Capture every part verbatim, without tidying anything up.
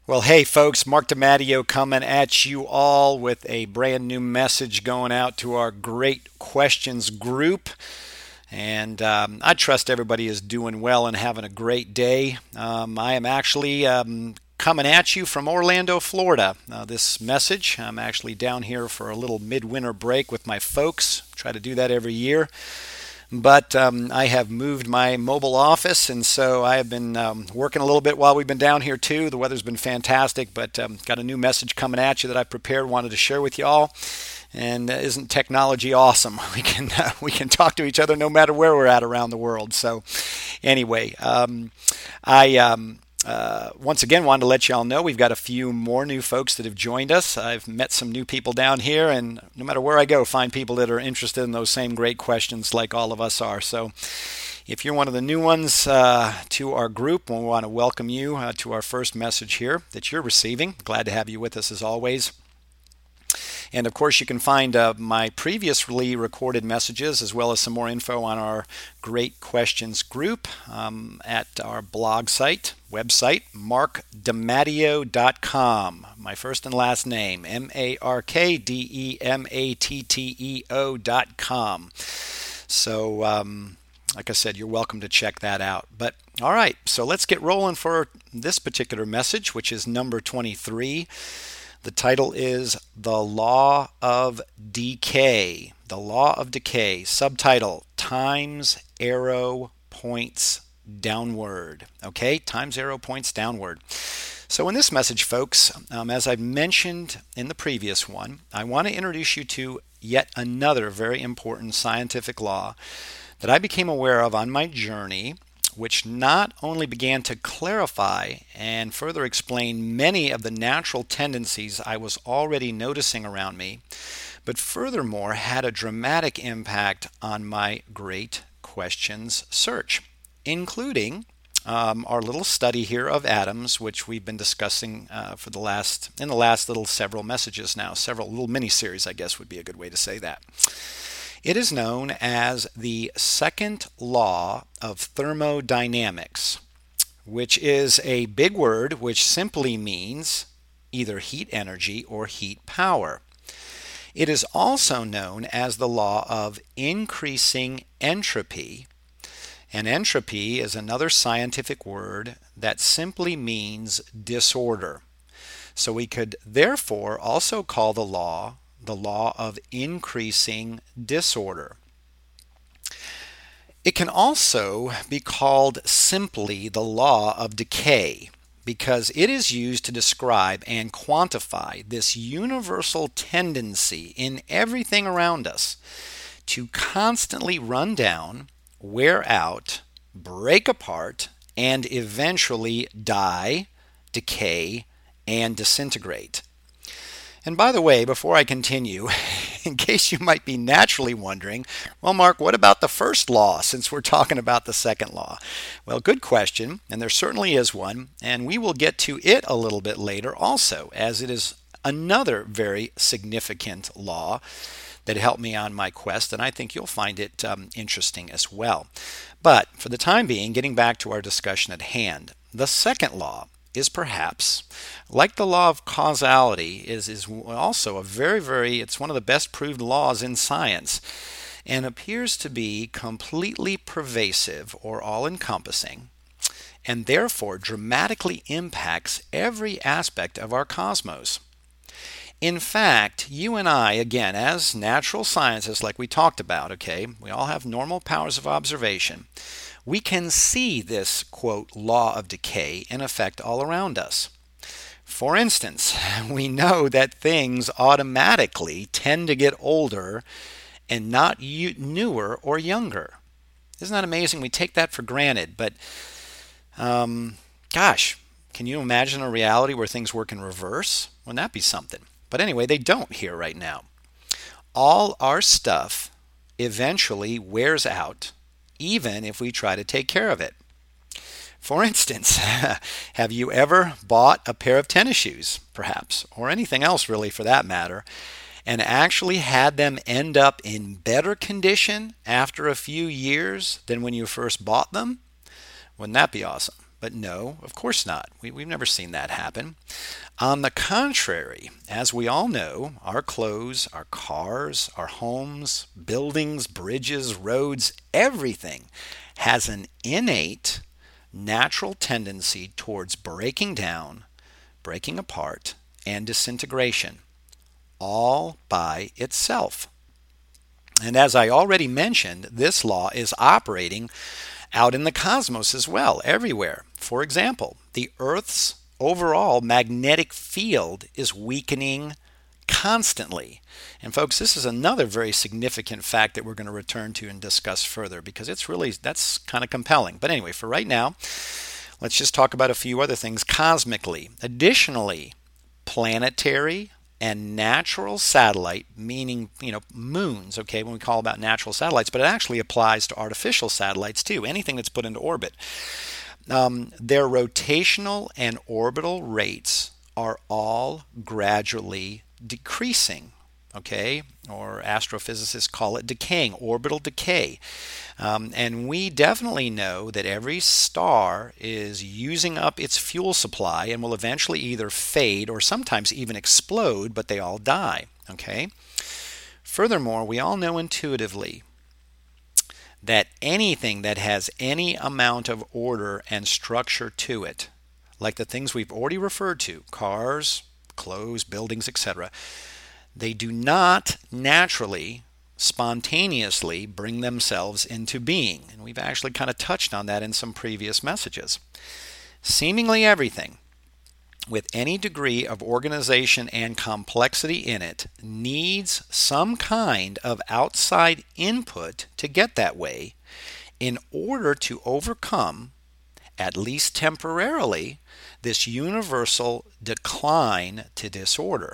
Well, hey, folks, Mark DiMatteo coming at you all with a brand new message going out to our Great Questions group. And um, I trust everybody is doing well and having a great day. Um, I am actually um, coming at you from Orlando, Florida. Uh, this message, I'm actually down here for a little midwinter break with my folks. Try to do that every year. But um, I have moved my mobile office, and so I have been um, working a little bit while we've been down here too. The weather's been fantastic, but um, got a new message coming at you that I prepared, wanted to share with you all. And uh, isn't technology awesome? We can uh, we can talk to each other no matter where we're at around the world. So, anyway, um, I. Um, Uh, once again, wanted to let you all know we've got a few more new folks that have joined us. I've met some new people down here, and no matter where I go, find people that are interested in those same great questions like all of us are. So if you're one of the new ones uh, to our group, we want to welcome you uh, to our first message here that you're receiving. Glad to have you with us as always. And of course, you can find uh, my previously recorded messages as well as some more info on our Great Questions group um, at our blog site, website, mark dimatteo dot com. My first and last name, M A R K D E M A T T E O dot com. So, um, like I said, you're welcome to check that out. But all right, so let's get rolling for this particular message, which is number twenty-three. The title is The Law of Decay. The Law of Decay. Subtitle, Time's Arrow Points Downward. Okay, Time's Arrow Points Downward. So in this message, folks, um, as I mentioned in the previous one, I want to introduce you to yet another very important scientific law that I became aware of on my journey, which not only began to clarify and further explain many of the natural tendencies I was already noticing around me, but furthermore had a dramatic impact on my Great Questions search, including um, our little study here of atoms, which we've been discussing uh, for the last in the last little several messages now, several little mini-series, I guess would be a good way to say that. It is known as the second law of thermodynamics, which is a big word which simply means either heat energy or heat power. It is also known as the law of increasing entropy, and entropy is another scientific word that simply means disorder. So we could therefore also call the law the law of increasing disorder. It can also be called simply the law of decay because it is used to describe and quantify this universal tendency in everything around us to constantly run down, wear out, break apart, and eventually die, decay, and disintegrate. And by the way, before I continue, in case you might be naturally wondering, well, Mark, what about the first law since we're talking about the second law? Well, good question, and there certainly is one, and we will get to it a little bit later also, as it is another very significant law that helped me on my quest, and I think you'll find it um, interesting as well. But for the time being, getting back to our discussion at hand, the second law is perhaps, like the law of causality, is, is also a very, very, it's one of the best proved laws in science and appears to be completely pervasive or all-encompassing and therefore dramatically impacts every aspect of our cosmos. In fact, you and I, again, as natural scientists like we talked about, okay, we all have normal powers of observation. We can see this, quote, law of decay in effect all around us. For instance, we know that things automatically tend to get older and not newer or younger. Isn't that amazing? We take that for granted, but um, gosh, can you imagine a reality where things work in reverse? Wouldn't that be something? But anyway, they don't here right now. All our stuff eventually wears out, even if we try to take care of it. For instance, have you ever bought a pair of tennis shoes, perhaps, or anything else really for that matter, and actually had them end up in better condition after a few years than when you first bought them? Wouldn't that be awesome? But no, of course not. We, we've never seen that happen. On the contrary, as we all know, our clothes, our cars, our homes, buildings, bridges, roads, everything has an innate natural tendency towards breaking down, breaking apart, and disintegration, all by itself. And as I already mentioned, this law is operating out in the cosmos as well, everywhere. For example, the Earth's overall magnetic field is weakening constantly. And folks, this is another very significant fact that we're going to return to and discuss further, because it's really, that's kind of compelling. But anyway, for right now, let's just talk about a few other things cosmically. Additionally, planetary and natural satellite, meaning, you know, moons, okay, when we call about natural satellites, but it actually applies to artificial satellites too, anything that's put into orbit. Um, their rotational and orbital rates are all gradually decreasing, okay, or astrophysicists call it decaying, orbital decay. Um, and we definitely know that every star is using up its fuel supply and will eventually either fade or sometimes even explode, but they all die, okay? Furthermore, we all know intuitively that anything that has any amount of order and structure to it, like the things we've already referred to, cars, clothes, buildings, et cetera, they do not naturally, spontaneously bring themselves into being. And we've actually kind of touched on that in some previous messages. Seemingly everything with any degree of organization and complexity in it needs some kind of outside input to get that way in order to overcome, at least temporarily, this universal decline to disorder.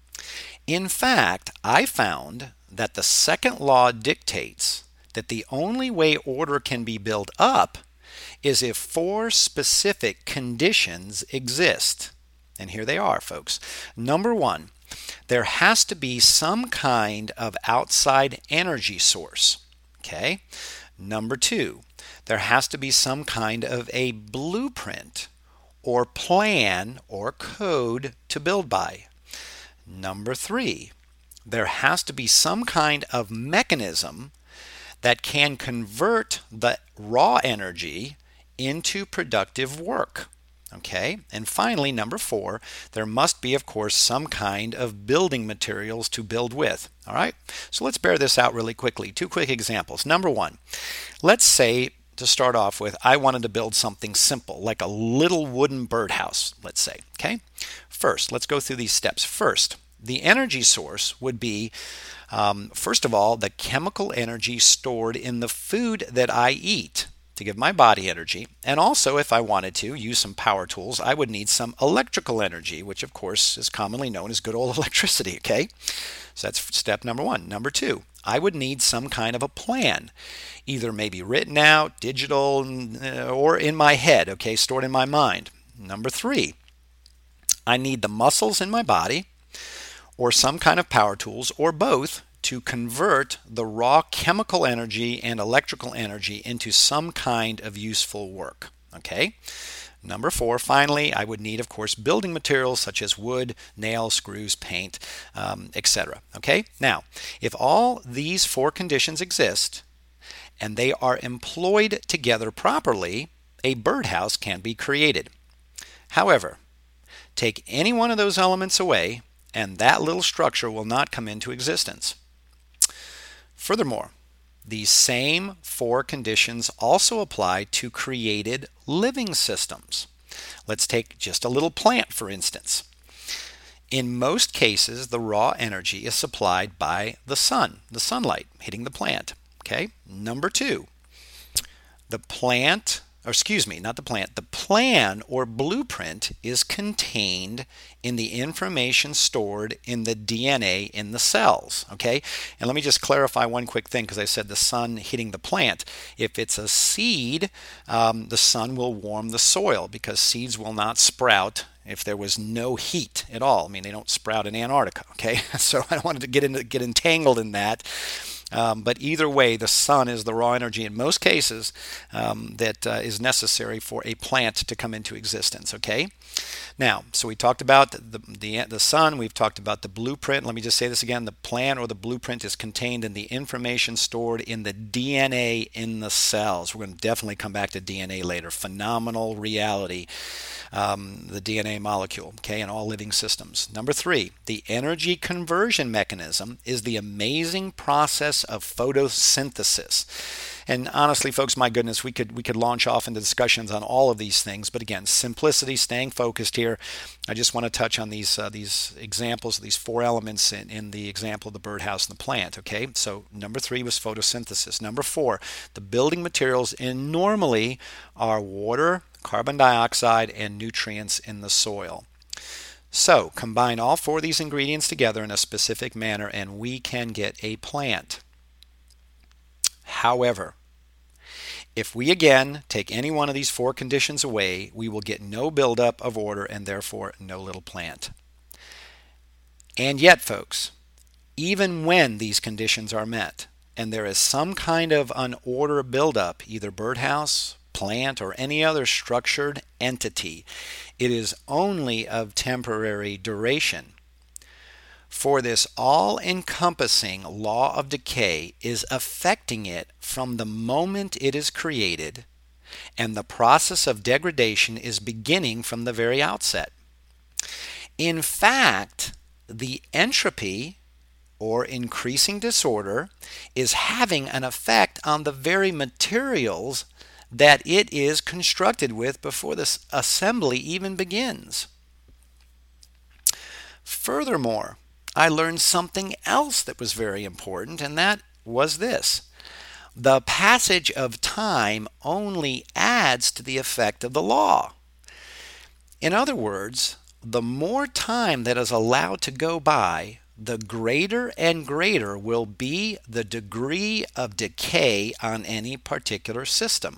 In fact, I found that the second law dictates that the only way order can be built up is if four specific conditions exist. And here they are, folks. Number one, there has to be some kind of outside energy source. Okay? Number two, there has to be some kind of a blueprint or plan or code to build by. Number three, there has to be some kind of mechanism that can convert the raw energy into productive work. Okay, and finally, number four, there must be, of course, some kind of building materials to build with. All right, so let's bear this out really quickly. Two quick examples. Number one, let's say, to start off with, I wanted to build something simple, like a little wooden birdhouse, let's say. Okay, first, let's go through these steps. First, the energy source would be, um, first of all, the chemical energy stored in the food that I eat to give my body energy. And also, if I wanted to use some power tools, I would need some electrical energy, which of course is commonly known as good old electricity, okay? So that's step number one. Number two, I would need some kind of a plan, either maybe written out, digital, or in my head, okay, stored in my mind. Number three, I need the muscles in my body, or some kind of power tools, or both, to convert the raw chemical energy and electrical energy into some kind of useful work. Okay? Number four, finally, I would need, of course, building materials such as wood, nails, screws, paint, um, et cetera. Okay? Now, if all these four conditions exist and they are employed together properly, a birdhouse can be created. However, take any one of those elements away, and that little structure will not come into existence. Furthermore, these same four conditions also apply to created living systems. Let's take just a little plant, for instance. In most cases, the raw energy is supplied by the sun, the sunlight hitting the plant. Okay? Number two, the plant, or excuse me, not the plant, the plan or blueprint is contained in the information stored in the D N A in the cells. Okay? And let me just clarify one quick thing, because I said the sun hitting the plant. If it's a seed, um, the sun will warm the soil, because seeds will not sprout if there was no heat at all. I mean, they don't sprout in Antarctica. Okay? So I don't want to get into get entangled in that. Um, but either way, the sun is the raw energy in most cases um, that uh, is necessary for a plant to come into existence. Okay. Now, so we talked about the, the the sun. We've talked about the blueprint. Let me just say this again: the plan or the blueprint is contained in the information stored in the D N A in the cells. We're going to definitely come back to D N A later. Phenomenal reality. Um, the D N A molecule, okay, in all living systems. Number three, the energy conversion mechanism is the amazing process of photosynthesis. And honestly, folks, my goodness, we could we could launch off into discussions on all of these things. But again, simplicity, staying focused here. I just want to touch on these uh, these examples, these four elements in, in the example of the birdhouse and the plant. Okay, so number three was photosynthesis. Number four, the building materials in normally are water, carbon dioxide, and nutrients in the soil. So combine all four of these ingredients together in a specific manner, and we can get a plant. However, if we again take any one of these four conditions away, we will get no buildup of order and therefore no little plant. And yet, folks, even when these conditions are met and there is some kind of unorder buildup, either birdhouse, plant, or any other structured entity, it is only of temporary duration. For this all-encompassing law of decay is affecting it from the moment it is created, and the process of degradation is beginning from the very outset. In fact, the entropy, or increasing disorder, is having an effect on the very materials that it is constructed with before this assembly even begins. Furthermore, I learned something else that was very important, and that was this. The passage of time only adds to the effect of the law. In other words, the more time that is allowed to go by, the greater and greater will be the degree of decay on any particular system.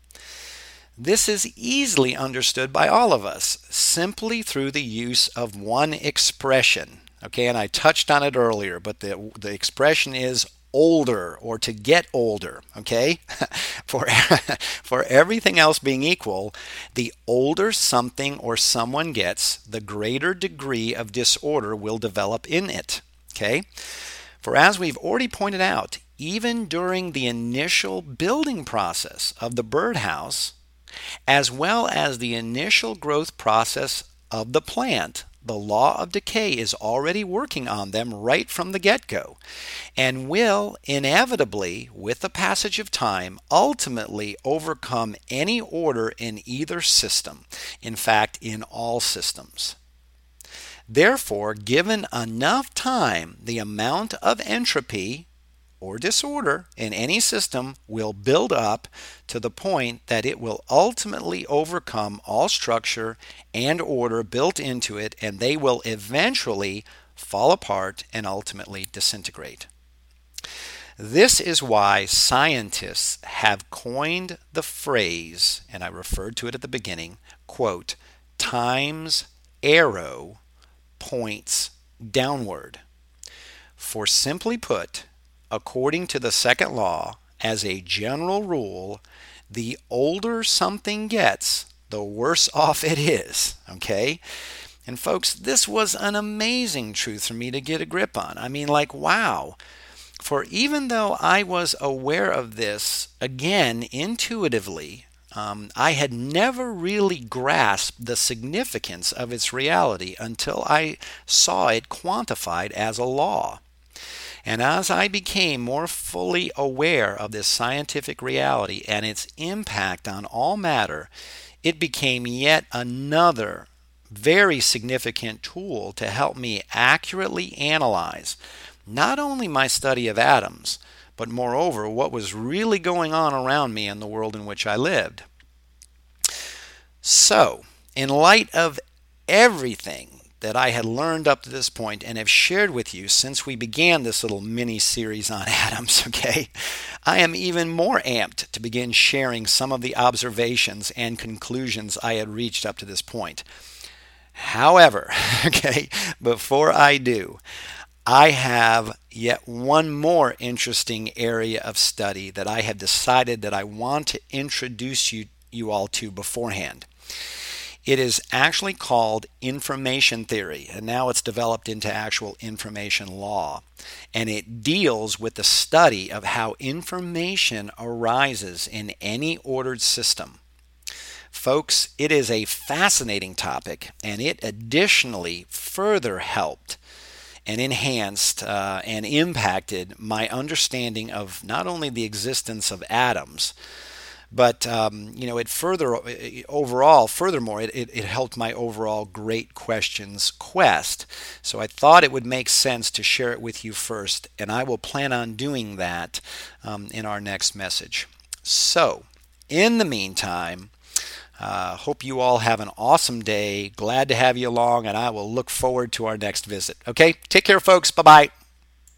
This is easily understood by all of us simply through the use of one expression. Okay, and I touched on it earlier, but the the expression is older, or to get older. Okay, for for everything else being equal, the older something or someone gets, the greater degree of disorder will develop in it. Okay, for as we've already pointed out, even during the initial building process of the birdhouse, as well as the initial growth process of the plant, the law of decay is already working on them right from the get-go, and will inevitably, with the passage of time, ultimately overcome any order in either system, in fact, in all systems. Therefore, given enough time, the amount of entropy or disorder in any system will build up to the point that it will ultimately overcome all structure and order built into it, and they will eventually fall apart and ultimately disintegrate. This is why scientists have coined the phrase, and I referred to it at the beginning, quote, time's arrow points downward. For simply put, according to the second law, as a general rule, the older something gets, the worse off it is, okay? And folks, this was an amazing truth for me to get a grip on. I mean, like, wow. For even though I was aware of this, again, intuitively, um, I had never really grasped the significance of its reality until I saw it quantified as a law. And as I became more fully aware of this scientific reality and its impact on all matter, it became yet another very significant tool to help me accurately analyze not only my study of atoms, but moreover what was really going on around me in the world in which I lived. So, in light of everything that I had learned up to this point and have shared with you since we began this little mini series on atoms, okay, I am even more amped to begin sharing some of the observations and conclusions I had reached up to this point. However, okay, before I do, I have yet one more interesting area of study that I have decided that I want to introduce you, you all to beforehand. It is actually called information theory, and now it's developed into actual information law. And it deals with the study of how information arises in any ordered system. Folks, it is a fascinating topic, and it additionally further helped and enhanced uh, and impacted my understanding of not only the existence of atoms, but um, you know, it further overall, furthermore, it, it, it helped my overall Great Questions quest. So I thought it would make sense to share it with you first, and I will plan on doing that um, in our next message. So, in the meantime, uh, hope you all have an awesome day. Glad to have you along, and I will look forward to our next visit. Okay, take care, folks. Bye bye.